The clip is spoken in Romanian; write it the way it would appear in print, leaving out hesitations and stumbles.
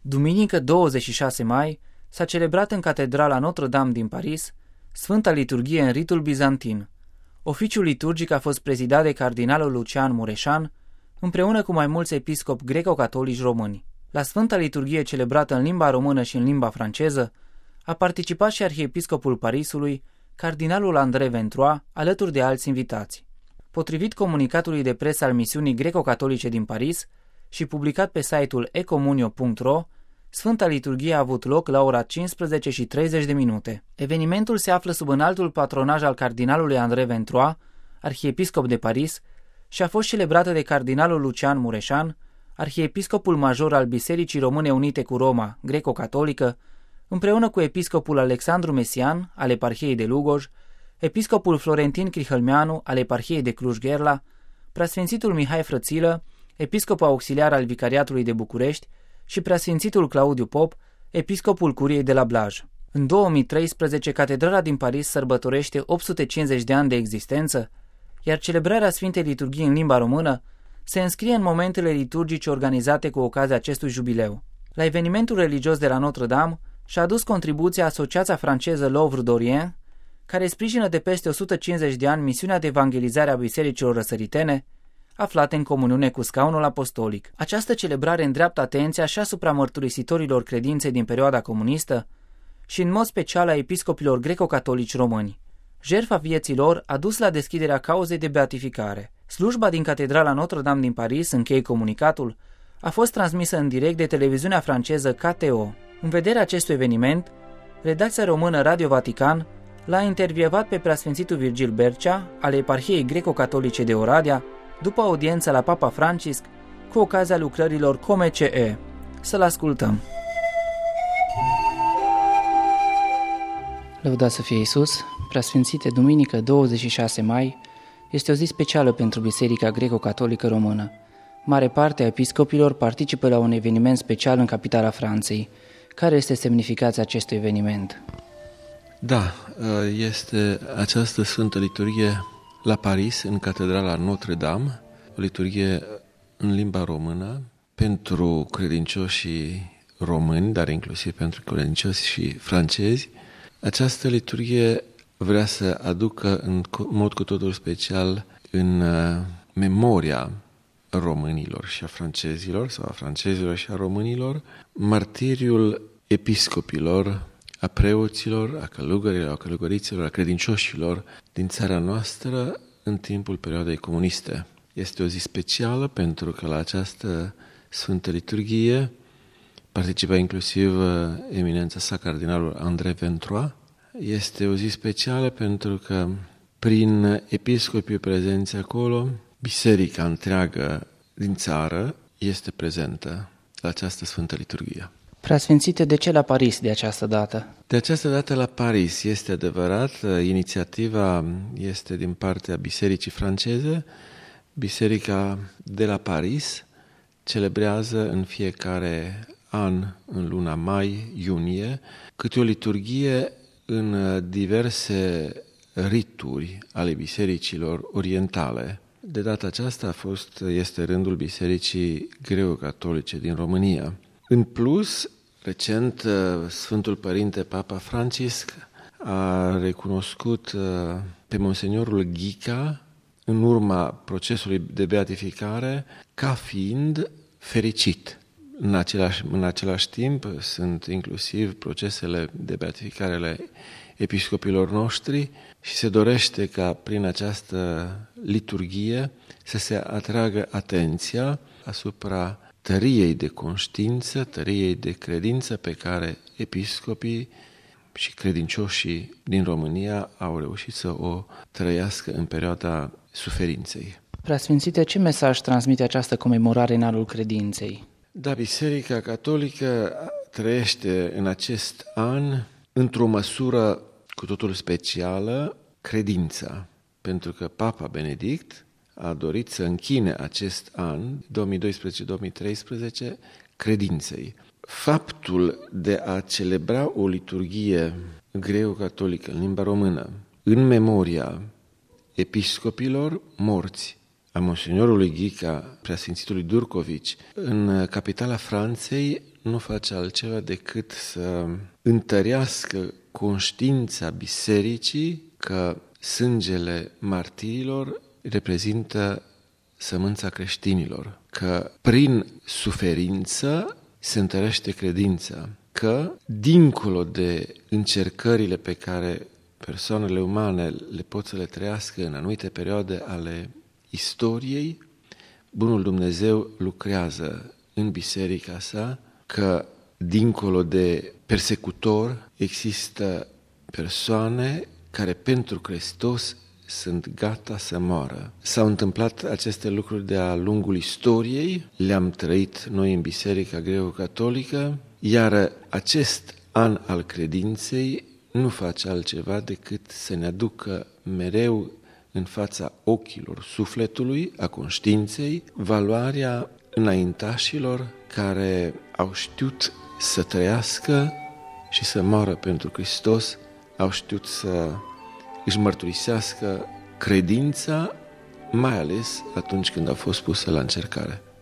Duminică 26 mai s-a celebrat în Catedrala Notre-Dame din Paris Sfânta Liturghie în ritul bizantin. Oficiul liturgic a fost prezidat de cardinalul Lucian Mureșan, împreună cu mai mulți episcopi greco-catolici români. La Sfânta Liturghie celebrată în limba română și în limba franceză a participat și arhiepiscopul Parisului, cardinalul André Ventrois, alături de alți invitați. Potrivit comunicatului de presă al misiunii greco-catolice din Paris și publicat pe site-ul ecomunio.ro, Sfânta Liturghie a avut loc la ora 15:30. Evenimentul se află sub înaltul patronaj al cardinalului André Ventrois, arhiepiscop de Paris, și a fost celebrată de cardinalul Lucian Mureșan, arhiepiscopul major al Bisericii Române Unite cu Roma, greco-catolică, împreună cu episcopul Alexandru Mesian, al eparhiei de Lugoj, episcopul Florentin Crihălmeanu, al eparhiei de Cluj-Gherla, preasfințitul Mihai Frățilă, episcop auxiliar al Vicariatului de București, și preasfințitul Claudiu Pop, episcopul Curiei de la Blaj. În 2013, Catedrala din Paris sărbătorește 850 de ani de existență, iar celebrarea Sfintei Liturghii în limba română se înscrie în momentele liturgice organizate cu ocazia acestui jubileu. La evenimentul religios de la Notre-Dame și-a adus contribuția Asociația franceză L'Œuvre d'Orient, care sprijină de peste 150 de ani misiunea de evangelizare a bisericilor răsăritene, aflate în comuniune cu scaunul apostolic. Această celebrare îndreaptă atenția și asupra mărturisitorilor credinței din perioada comunistă și în mod special a episcopilor greco-catolici români. Jertfa vieții lor a dus la deschiderea cauzei de beatificare. Slujba din Catedrala Notre-Dame din Paris, încheie comunicatul, a fost transmisă în direct de televiziunea franceză KTO. În vederea acestui eveniment, redacția română Radio Vatican l-a intervievat pe preasfințitul Virgil Bercea, al eparhiei greco-catolice de Oradea, după audiența la Papa Francisc, cu ocazia lucrărilor Come.ce. Să-l ascultăm. Lăudat să fie Iisus, preasfințite duminică 26 mai, este o zi specială pentru Biserica Greco-Catolică Română. Mare parte a episcopilor participă la un eveniment special în capitala Franței. Care este semnificația acestui eveniment? Da, este această Sfântă Liturghie la Paris, în Catedrala Notre-Dame, o liturghie în limba română pentru credincioșii români, dar inclusiv pentru credincioșii francezi. Această liturghie vrea să aducă în mod cu totul special în memoria românilor și a francezilor, sau a francezilor și a românilor, martiriul episcopilor, a preoților, a călugărilor, a călugăriților, a credincioșilor din țara noastră în timpul perioadei comuniste. Este o zi specială pentru că la această Sfântă Liturghie participă inclusiv eminența sa, cardinalul André Ventrois. Este o zi specială pentru că prin episcopii prezenți acolo, biserica întreagă din țară este prezentă la această Sfântă Liturghie. Preasfințite, de ce la Paris de această dată? De această dată la Paris, este adevărat, inițiativa este din partea bisericii franceze. Biserica de la Paris celebrează în fiecare an, în luna mai-iunie, câte o liturghie în diverse rituri ale bisericilor orientale. De data aceasta este rândul bisericii greco-catolice din România. În plus, recent, Sfântul Părinte Papa Francisc a recunoscut pe Monseniorul Ghica, în urma procesului de beatificare, ca fiind fericit. În același timp, sunt inclusiv procesele de beatificare ale episcopilor noștri și se dorește ca prin această liturghie să se atragă atenția asupra tăriei de conștiință, tăriei de credință pe care episcopii și credincioșii din România au reușit să o trăiască în perioada suferinței. Preasfințite, ce mesaj transmite această comemorare în anul credinței? Da, Biserica Catolică trăiește în acest an, într-o măsură cu totul specială, credința, pentru că Papa Benedict a dorit să închine acest an, 2012-2013, credinței. Faptul de a celebra o liturghie greco-catolică în limba română, în memoria episcopilor morți a monsignorului Ghica, preasfințitului Durcovici, în capitala Franței, nu face altceva decât să întărească conștiința bisericii că sângele martirilor reprezintă sămânța creștinilor, că prin suferință se întărește credința, că dincolo de încercările pe care persoanele umane le pot să le trăiască în anumite perioade ale istoriei, Bunul Dumnezeu lucrează în biserica sa, că dincolo de persecutor există persoane care pentru Hristos sunt gata să moară. S-au întâmplat aceste lucruri de-a lungul istoriei, le-am trăit noi în Biserica Greco-Catolică, iar acest an al credinței nu face altceva decât să ne aducă mereu în fața ochilor sufletului, a conștiinței, valoarea înaintașilor care au știut să trăiască și să moară pentru Hristos, au știut să își mărturisească credința, mai ales atunci când a fost pusă la încercare.